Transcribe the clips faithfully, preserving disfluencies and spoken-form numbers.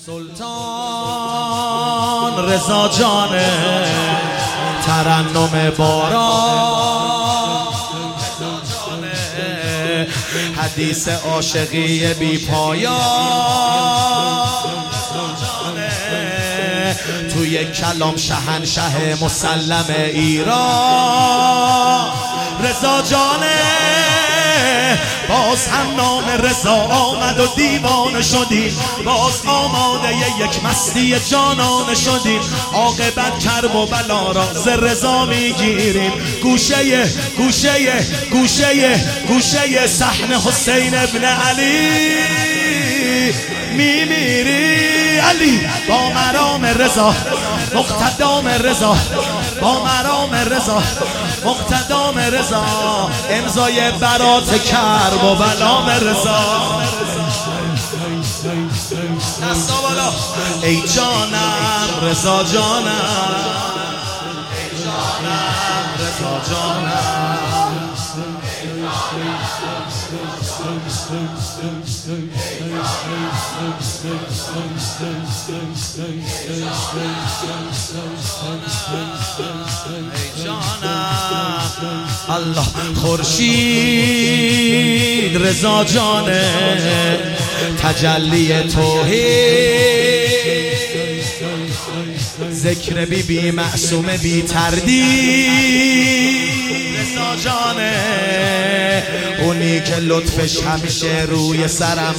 سلطان رضا جانه ترنم باران حدیث عاشقی بی پایان توی کلام شهنشه مسلم ایران رضا جانه باز هم نام رضا آمد و دیوانه شدیم باز آماده یک مستی جانانه شدیم عاقبت کرب و بلا را ز رضا میگیریم گوشه گوشه گوشه گوشه صحن حسین ابن علی میمیری علی با مرام رضا مقتدام رضا با مرام رضا مقتدام رضا امضای برات کرب و بلام رضا دستا بالا ای جانم رضا جانم ای جانم رضا جانم ای جانم الله خورشید رضا جانه تجلی توحید ذکر بی بی معصوم بی تردید رضا جانه اونی که لطفش همیشه روی سرم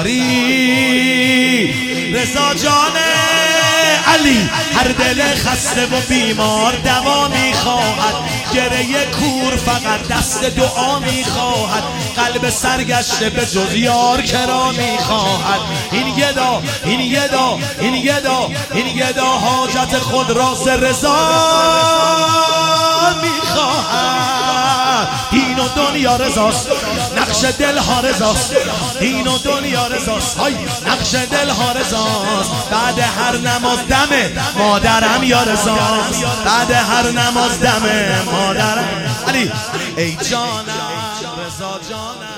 باری رضا جانه علی هر دل خسته و بیمار دوا میخواهد گره کور فقط دست دعا میخواهد قلب سرگشته به جز یار کرا میخواهد این گدا این گدا این گدا این گدا حاجت خود را ز رضا میخواهد دین و دنیا رضاست نقش دل ها رضاست دین و دنیا رضاست های نقش دل ها رضاست بعد هر نماز دمه مادرم یا رضاست بعد هر نماز دمه مادرم علی ای جانم رضا جانم